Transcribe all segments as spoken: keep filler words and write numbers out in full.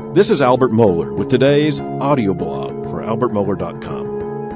This is Albert Mohler with today's audio blog for albert mohler dot com.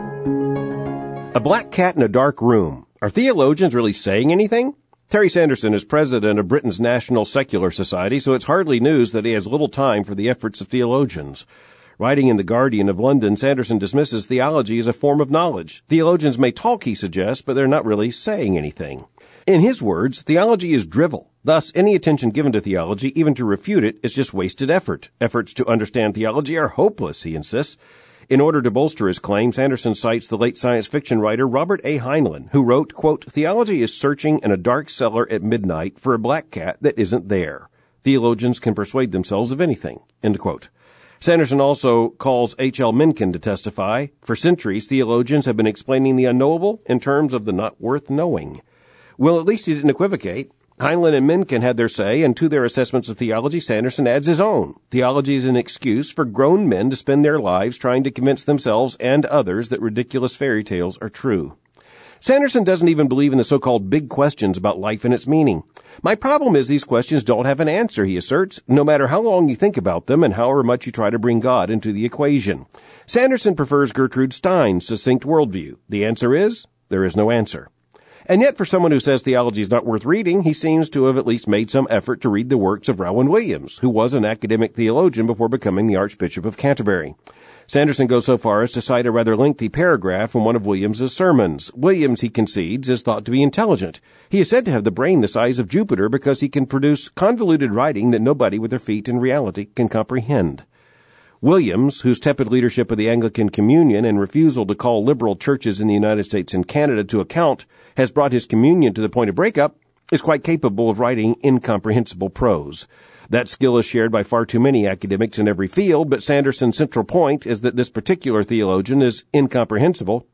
A black cat in a dark room. Are theologians really saying anything? Terry Sanderson is president of Britain's National Secular Society, so it's hardly news that he has little time for the efforts of theologians. Writing in The Guardian of London, Sanderson dismisses theology as a form of knowledge. Theologians may talk, he suggests, but they're not really saying anything. In his words, theology is drivel. Thus, any attention given to theology, even to refute it, is just wasted effort. Efforts to understand theology are hopeless, he insists. In order to bolster his claim, Sanderson cites the late science fiction writer Robert A. Heinlein, who wrote, quote, "Theology is searching in a dark cellar at midnight for a black cat that isn't there. Theologians can persuade themselves of anything," end quote. Sanderson also calls H L Mencken to testify. For centuries, theologians have been explaining the unknowable in terms of the not worth knowing. Well, at least he didn't equivocate. Heinlein and Mencken had their say, and to their assessments of theology, Sanderson adds his own. Theology is an excuse for grown men to spend their lives trying to convince themselves and others that ridiculous fairy tales are true. Sanderson doesn't even believe in the so-called big questions about life and its meaning. My problem is these questions don't have an answer, he asserts, no matter how long you think about them and however much you try to bring God into the equation. Sanderson prefers Gertrude Stein's succinct worldview. The answer is, there is no answer. And yet, for someone who says theology is not worth reading, he seems to have at least made some effort to read the works of Rowan Williams, who was an academic theologian before becoming the Archbishop of Canterbury. Sanderson goes so far as to cite a rather lengthy paragraph from one of Williams's sermons. Williams, he concedes, is thought to be intelligent. He is said to have the brain the size of Jupiter because he can produce convoluted writing that nobody with their feet in reality can comprehend. Williams, whose tepid leadership of the Anglican Communion and refusal to call liberal churches in the United States and Canada to account has brought his communion to the point of breakup, is quite capable of writing incomprehensible prose. That skill is shared by far too many academics in every field, but Sanderson's central point is that this particular theologian is incomprehensible.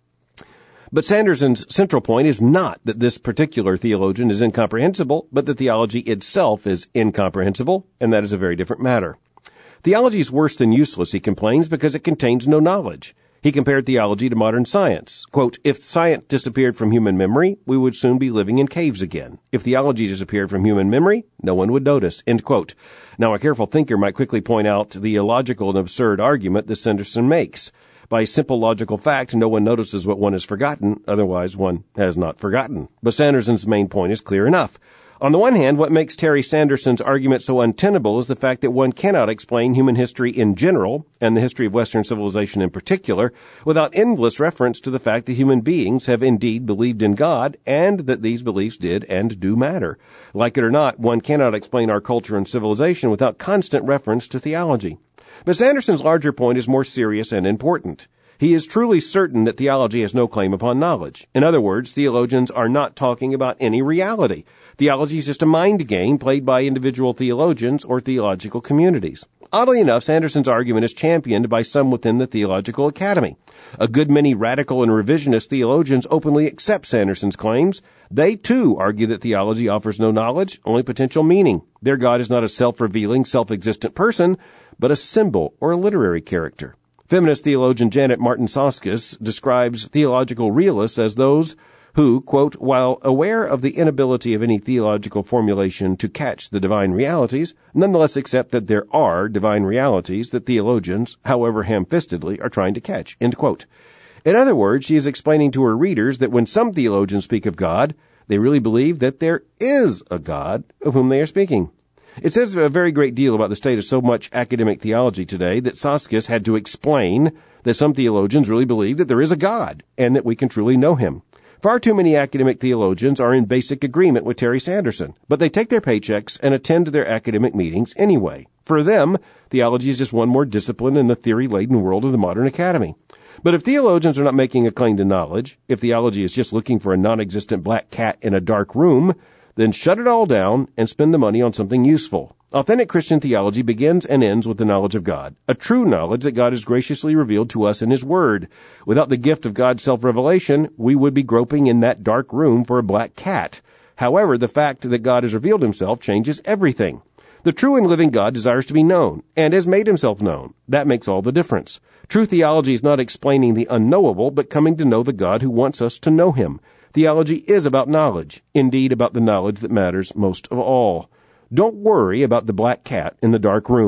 But Sanderson's central point is not that this particular theologian is incomprehensible, but that theology itself is incomprehensible, and that is a very different matter. Theology is worse than useless, he complains, because it contains no knowledge. He compared theology to modern science. Quote, "If science disappeared from human memory, we would soon be living in caves again. If theology disappeared from human memory, no one would notice," end quote. Now, a careful thinker might quickly point out the illogical and absurd argument that Sanderson makes. By simple logical fact, no one notices what one has forgotten, otherwise one has not forgotten. But Sanderson's main point is clear enough. On the one hand, what makes Terry Sanderson's argument so untenable is the fact that one cannot explain human history in general, and the history of Western civilization in particular, without endless reference to the fact that human beings have indeed believed in God, and that these beliefs did and do matter. Like it or not, one cannot explain our culture and civilization without constant reference to theology. But Sanderson's larger point is more serious and important. He is truly certain that theology has no claim upon knowledge. In other words, theologians are not talking about any reality. Theology is just a mind game played by individual theologians or theological communities. Oddly enough, Sanderson's argument is championed by some within the Theological Academy. A good many radical and revisionist theologians openly accept Sanderson's claims. They, too, argue that theology offers no knowledge, only potential meaning. Their God is not a self-revealing, self-existent person, but a symbol or a literary character. Feminist theologian Janet Martin Soskis describes theological realists as those who, quote, "while aware of the inability of any theological formulation to catch the divine realities, nonetheless accept that there are divine realities that theologians, however ham-fistedly, are trying to catch," end quote. In other words, she is explaining to her readers that when some theologians speak of God, they really believe that there is a God of whom they are speaking. It says a very great deal about the state of so much academic theology today that Soskis had to explain that some theologians really believe that there is a God and that we can truly know him. Far too many academic theologians are in basic agreement with Terry Sanderson, but they take their paychecks and attend their academic meetings anyway. For them, theology is just one more discipline in the theory-laden world of the modern academy. But if theologians are not making a claim to knowledge, if theology is just looking for a non-existent black cat in a dark room, then shut it all down and spend the money on something useful. Authentic Christian theology begins and ends with the knowledge of God, a true knowledge that God has graciously revealed to us in His Word. Without the gift of God's self-revelation, we would be groping in that dark room for a black cat. However, the fact that God has revealed Himself changes everything. The true and living God desires to be known, and has made Himself known. That makes all the difference. True theology is not explaining the unknowable, but coming to know the God who wants us to know Him. Theology is about knowledge, indeed about the knowledge that matters most of all. Don't worry about the black cat in the dark room.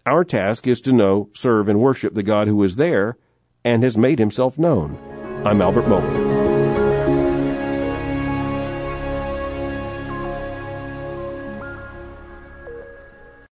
Our task is to know, serve, and worship the God who is there and has made himself known. I'm Albert Mohler.